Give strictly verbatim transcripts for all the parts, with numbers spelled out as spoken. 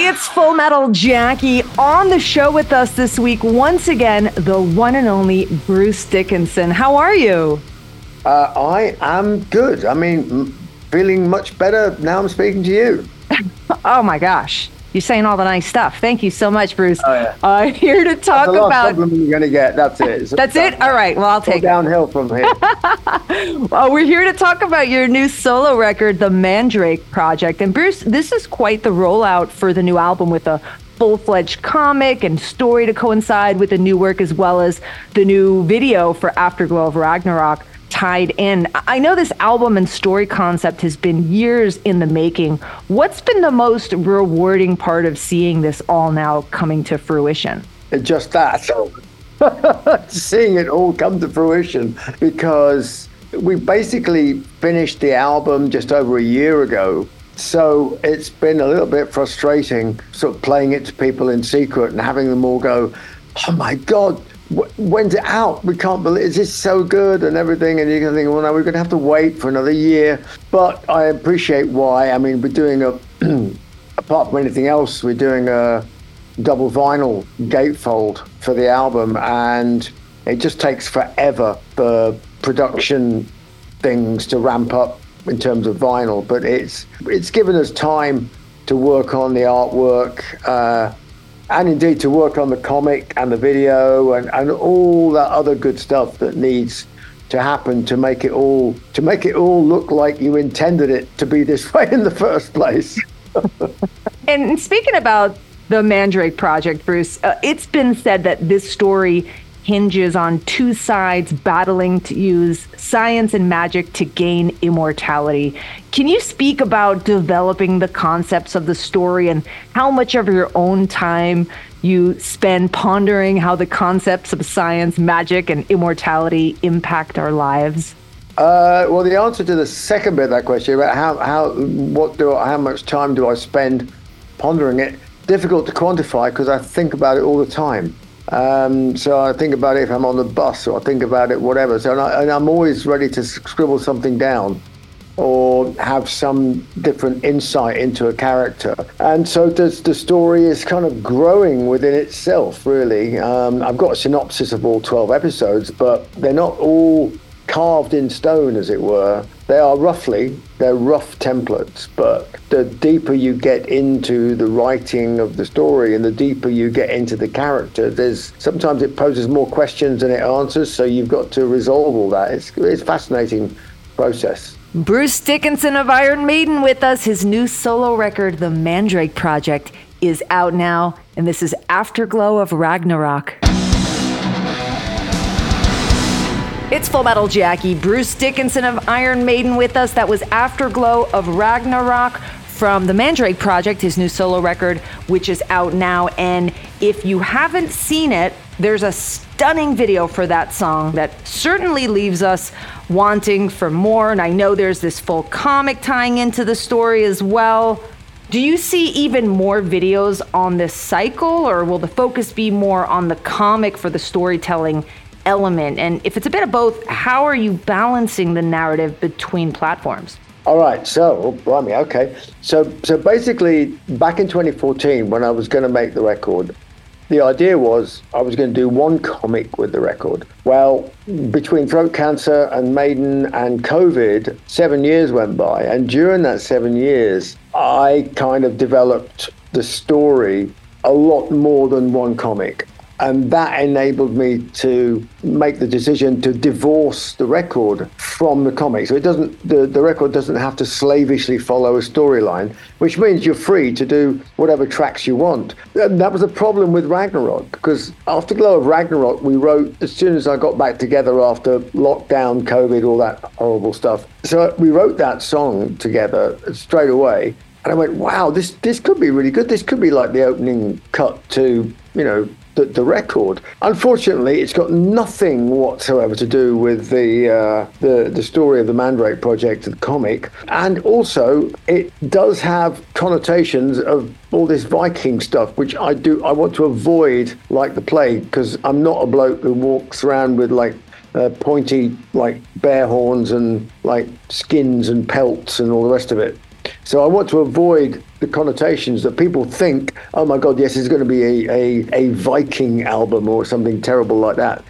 It's Full Metal Jackie on the show with us this week. Once again, the one and only Bruce Dickinson. How are you? Uh, I am good. I mean, feeling much better now I'm speaking to you. Oh my gosh. You're saying all the nice stuff. Thank you so much, Bruce. Oh, yeah. I'm uh, here to talk That's the last about... compliment you're going to get. That's it. So That's it? All right. Well, I'll take downhill from here. Well, we're here to talk about your new solo record, The Mandrake Project. And Bruce, this is quite the rollout for the new album, with a full-fledged comic and story to coincide with the new work, as well as the new video for Afterglow of Ragnarok tied in. I know this album and story concept has been years in the making. What's been the most rewarding part of seeing this all now coming to fruition? Just that. Seeing it all come to fruition, because we basically finished the album just over a year ago. So it's been a little bit frustrating sort of playing it to people in secret and having them all go, oh my God, when's it out? We can't believe it's just so good and everything. And you're going to think, well, no, we're going to have to wait for another year. But I appreciate why. I mean, we're doing a, apart from anything else, we're doing a double vinyl gatefold for the album. And it just takes forever for production things to ramp up in terms of vinyl. But it's, it's given us time to work on the artwork, uh, and indeed to work on the comic and the video and, and all that other good stuff that needs to happen to make it all to make it all look like you intended it to be this way in the first place. And speaking about the Mandrake Project, Bruce, uh, it's been said that this story hinges on two sides battling to use science and magic to gain immortality. Can you speak about developing the concepts of the story and how much of your own time you spend pondering how the concepts of science, magic, and immortality impact our lives? Uh, well, the answer to the second bit of that question about how how what do how much time do I spend pondering it, difficult to quantify because I think about it all the time. Um, so I think about it if I'm on the bus, or I think about it whatever. So and, I, and I'm always ready to scribble something down or have some different insight into a character. And so does the story is kind of growing within itself, really. Um, I've got a synopsis of all twelve episodes, but they're not all carved in stone, as it were. They are roughly, they're rough templates, but the deeper you get into the writing of the story and the deeper you get into the character, there's sometimes it poses more questions than it answers, so you've got to resolve all that. It's, it's a fascinating process. Bruce Dickinson of Iron Maiden with us. His new solo record, The Mandrake Project, is out now, and this is Afterglow of Ragnarok. It's Full Metal Jackie. Bruce Dickinson of Iron Maiden with us. That was Afterglow of Ragnarok from The Mandrake Project, his new solo record, which is out now. And if you haven't seen it, there's a stunning video for that song that certainly leaves us wanting for more. And I know there's this full comic tying into the story as well. Do you see even more videos on this cycle, or will the focus be more on the comic for the storytelling element? And if it's a bit of both, how are you balancing the narrative between platforms? All right, so, oh, blimey, okay. So, so basically, back in twenty fourteen, when I was going to make the record, the idea was I was going to do one comic with the record. Well, between throat cancer and Maiden and COVID, seven years went by. And during that seven years, I kind of developed the story a lot more than one comic. And that enabled me to make the decision to divorce the record from the comic. So it doesn't, the, the record doesn't have to slavishly follow a storyline, which means you're free to do whatever tracks you want. And that was a problem with Ragnarok, because Afterglow of Ragnarok, we wrote as soon as I got back together after lockdown, COVID, all that horrible stuff. So we wrote that song together straight away. And I went, wow, this, this could be really good. This could be like the opening cut to, you know, The, the record. Unfortunately, it's got nothing whatsoever to do with the, uh, the the story of the Mandrake Project, the comic, and also it does have connotations of all this Viking stuff, which I do I want to avoid like the plague, because I'm not a bloke who walks around with like uh, pointy like bear horns and like skins and pelts and all the rest of it. So I want to avoid the connotations that people think, oh my God, yes, it's going to be a, a, a Viking album or something terrible like that.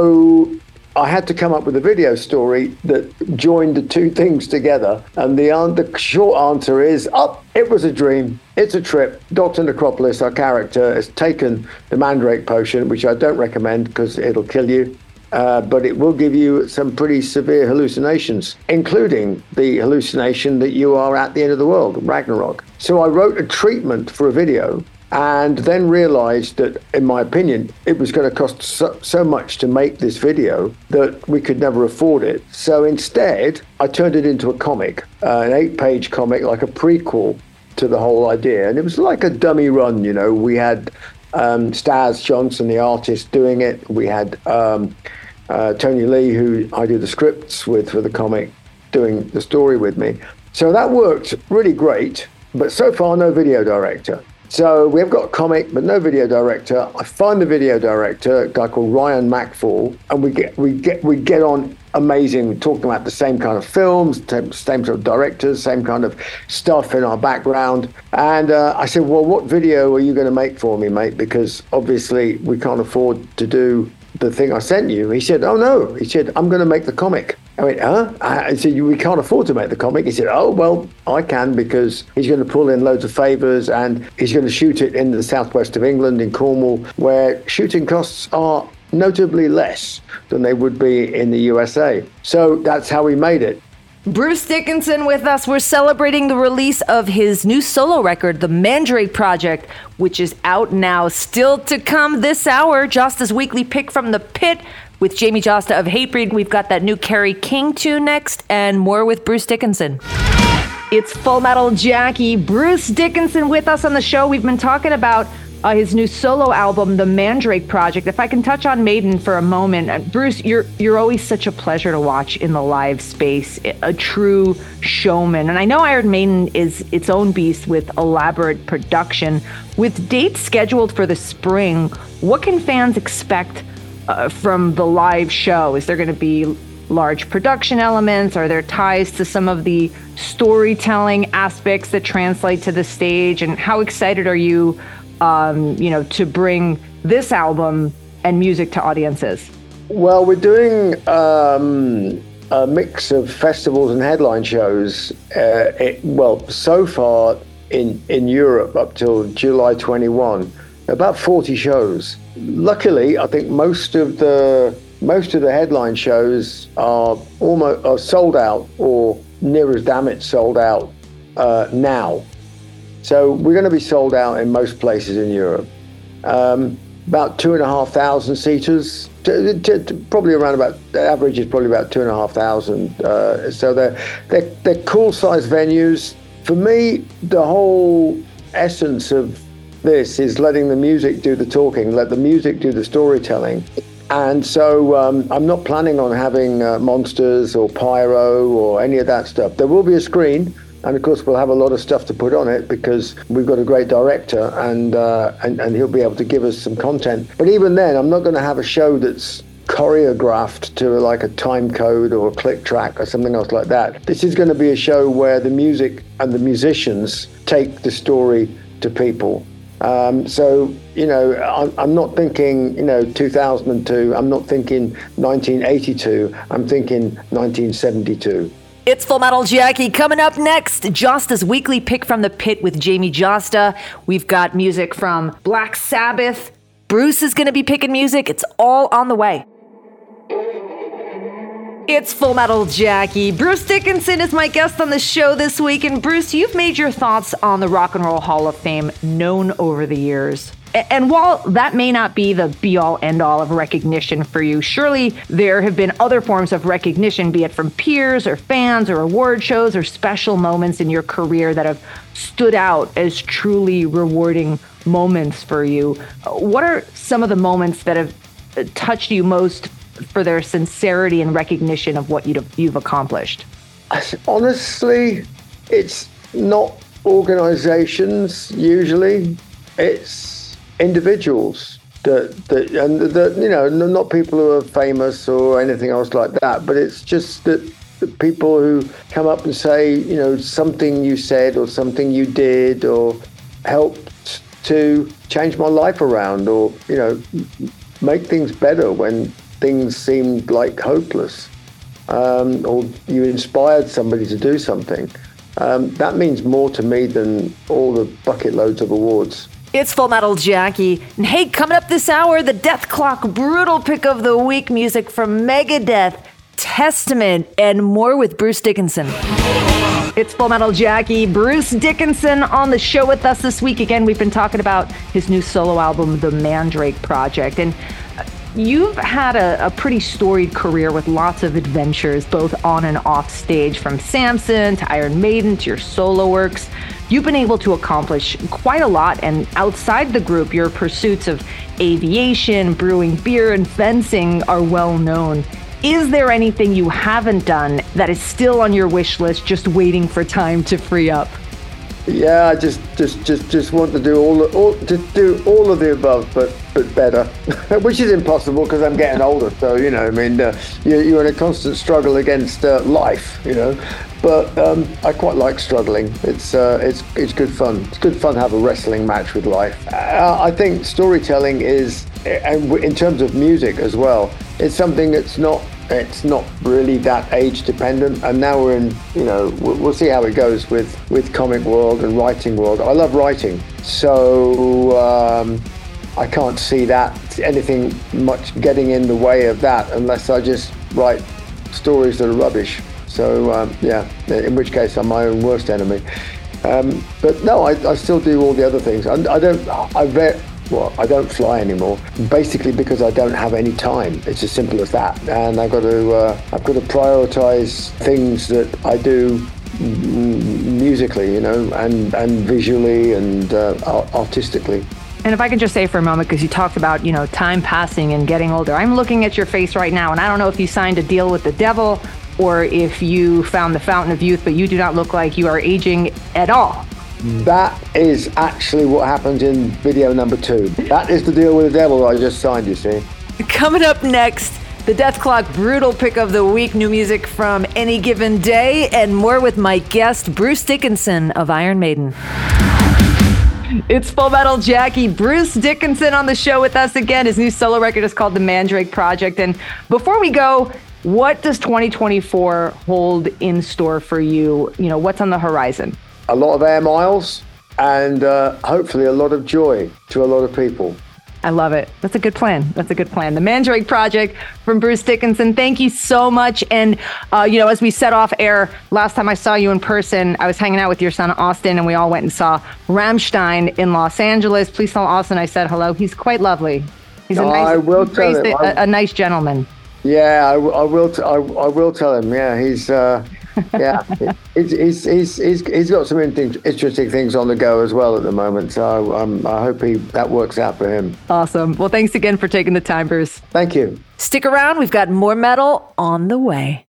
So I had to come up with a video story that joined the two things together. And the, the short answer is, oh, it was a dream. It's a trip. Doctor Necropolis, our character, has taken the Mandrake potion, which I don't recommend because it'll kill you. Uh, but it will give you some pretty severe hallucinations, including the hallucination that you are at the end of the world, Ragnarok. So I wrote a treatment for a video and then realized that, in my opinion, it was going to cost so, so much to make this video that we could never afford it. So instead, I turned it into a comic, uh, an eight-page comic, like a prequel to the whole idea. And it was like a dummy run, you know. We had um, Staz Johnson, the artist, doing it. We had um, uh, Tony Lee, who I do the scripts with for the comic, doing the story with me. So that worked really great, but so far, no video director. So we've got a comic, but no video director. I find the video director, a guy called Ryan McFall, and we get we get we get on amazing, talking about the same kind of films, same sort of directors, same kind of stuff in our background. And uh, I said, well, what video are you going to make for me, mate? Because obviously we can't afford to do the thing I sent you. He said, oh no. He said, I'm going to make the comic. I went, huh? I said, we can't afford to make the comic. He said, oh, well, I can, because he's going to pull in loads of favours and he's going to shoot it in the southwest of England, in Cornwall, where shooting costs are notably less than they would be in the U S A. So that's how we made it. Bruce Dickinson with us. We're celebrating the release of his new solo record, The Mandrake Project, which is out now. Still to come this hour, Josta's weekly pick from the pit with Jamie Josta of Hatebreed. We've got that new Kerry King tune next, and more with Bruce Dickinson. It's Full Metal Jackie. Bruce Dickinson with us on the show. We've been talking about uh, his new solo album, The Mandrake Project. If I can touch on Maiden for a moment. Uh, Bruce, you're you're always such a pleasure to watch in the live space, a true showman. And I know Iron Maiden is its own beast with elaborate production. With dates scheduled for the spring, what can fans expect uh, from the live show? Is there going to be large production elements? Are there ties to some of the storytelling aspects that translate to the stage? And how excited are you Um, you know, to bring this album and music to audiences? Well, we're doing um, a mix of festivals and headline shows. Uh, it, well, so far in in Europe up till July twenty-first, about forty shows. Luckily, I think most of the most of the headline shows are almost are sold out or near as damn it sold out uh, now. So we're going to be sold out in most places in Europe. Um, about two and a half thousand seaters, to, to, to probably around about, the average is probably about two and a half thousand. Uh, so they're, they're, they're cool sized venues. For me, the whole essence of this is letting the music do the talking, let the music do the storytelling. And so um, I'm not planning on having uh, monsters or pyro or any of that stuff. There will be a screen. And of course, we'll have a lot of stuff to put on it because we've got a great director, and, uh, and and he'll be able to give us some content. But even then, I'm not going to have a show that's choreographed to like a time code or a click track or something else like that. This is going to be a show where the music and the musicians take the story to people. Um, so, you know, I'm, I'm not thinking, you know, two thousand two. I'm not thinking nineteen eighty-two. I'm thinking nineteen seventy-two. It's Full Metal Jackie. Coming up next, Josta's weekly pick from the pit with Jamie Josta. We've got music from Black Sabbath. Bruce is going to be picking music. It's all on the way. It's Full Metal Jackie. Bruce Dickinson is my guest on the show this week. And Bruce, you've made your thoughts on the Rock and Roll Hall of Fame known over the years. And while that may not be the be-all, end-all of recognition for you, surely there have been other forms of recognition, be it from peers or fans or award shows or special moments in your career that have stood out as truly rewarding moments for you. What are some of the moments that have touched you most for their sincerity and recognition of what you've accomplished? Honestly, it's not organizations usually. It's individuals that, that and that, you know, not people who are famous or anything else like that, but it's just that people who come up and say, you know, something you said or something you did or helped to change my life around, or, you know, make things better when things seemed like hopeless, um, or you inspired somebody to do something. Um, that means more to me than all the bucket loads of awards. It's Full Metal Jackie. And hey, coming up this hour, the Dethklok Brutal Pick of the Week, music from Megadeth, Testament, and more with Bruce Dickinson. It's Full Metal Jackie. Bruce Dickinson on the show with us this week. Again, we've been talking about his new solo album, The Mandrake Project. And you've had a, a pretty storied career with lots of adventures, both on and off stage, from Samson to Iron Maiden to your solo works. You've been able to accomplish quite a lot, and outside the group, your pursuits of aviation, brewing beer, and fencing are well known. Is there anything you haven't done that is still on your wish list, just waiting for time to free up? Yeah, I just, just, just, just want to do all, all, to do all of the above, but, but better, which is impossible because I'm getting older. So you know, I mean, uh, you're, you're in a constant struggle against uh, life, you know. But um, I quite like struggling. It's, uh, it's, it's good fun. It's good fun to have a wrestling match with life. Uh, I think storytelling is, and in terms of music as well, it's something that's not. It's not really that age dependent, and now we're in, you know, we'll see how it goes with, with comic world and writing world. I love writing, so um, I can't see that anything much getting in the way of that unless I just write stories that are rubbish. So um, yeah, in which case I'm my own worst enemy. Um, but no, I, I still do all the other things. I, I don't. I very. Well, I don't fly anymore, basically because I don't have any time. It's as simple as that. And I've got to, uh, I've got to prioritize things that I do musically, you know, and, and visually and uh, artistically. And if I can just say for a moment, because you talked about, you know, time passing and getting older, I'm looking at your face right now, and I don't know if you signed a deal with the devil or if you found the fountain of youth, but you do not look like you are aging at all. That is actually what happened in video number two. That is the deal with the devil I just signed, you see. Coming up next, the Dethklok Brutal Pick of the Week, new music from Any Given Day, and more with my guest, Bruce Dickinson of Iron Maiden. It's Full Metal Jackie. Bruce Dickinson on the show with us again. His new solo record is called The Mandrake Project. And before we go, what does twenty twenty-four hold in store for you? You know, what's on the horizon? A lot of air miles and uh, hopefully a lot of joy to a lot of people. I love it. That's a good plan. That's a good plan. The Mandrake Project from Bruce Dickinson. Thank you so much. And, uh, you know, as we set off air, last time I saw you in person, I was hanging out with your son, Austin, and we all went and saw Rammstein in Los Angeles. Please tell Austin I said hello. He's quite lovely. He's a oh, nice, I will tell him. A, a nice gentleman. Yeah, I, I will. T- I, I will tell him. Yeah, he's... Uh... yeah, he's, he's, he's, he's, he's got some interesting things on the go as well at the moment. So um, I hope he that works out for him. Awesome. Well, thanks again for taking the time, Bruce. Thank you. Stick around. We've got more metal on the way.